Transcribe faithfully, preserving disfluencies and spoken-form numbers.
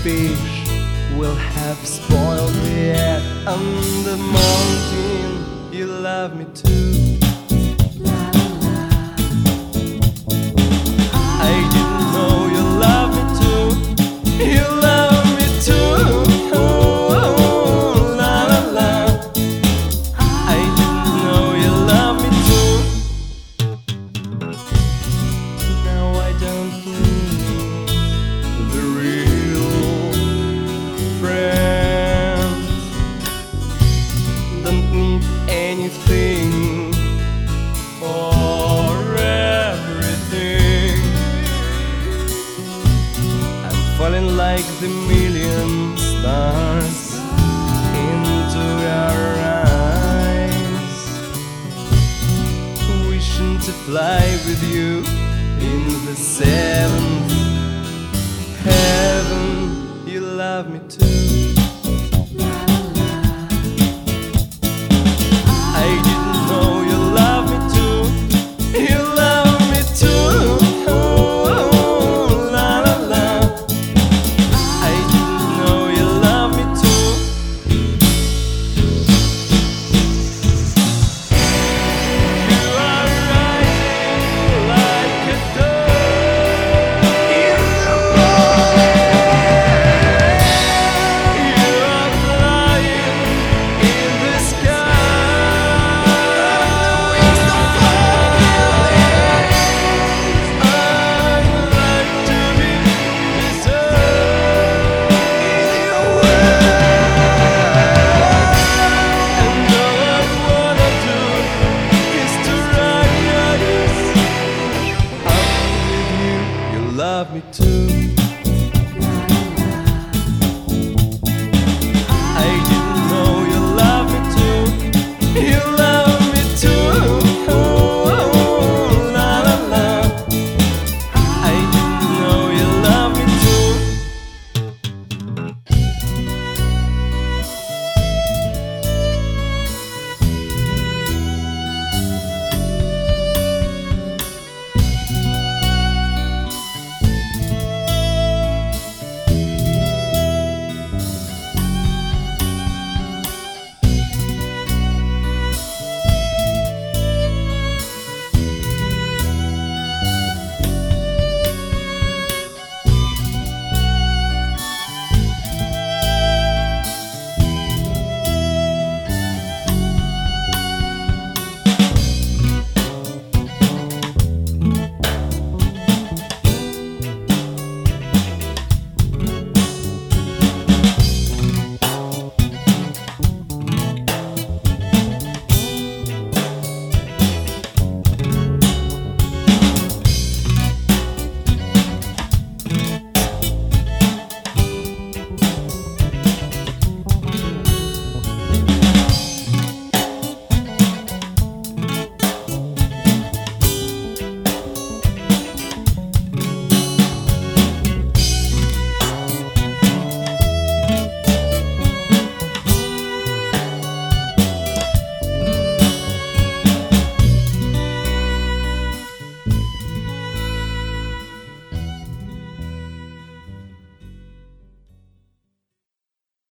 fish will have spoiled me yet. On the mountain, you love me too. I didn't know you love me too. You love me too. Oh, la la la. I didn't know you love me too. Now I don't need the real friends. Don't need anything or everything. I'm falling like the million stars into your eyes, wishing to fly with you in the seventh heaven. You love me too.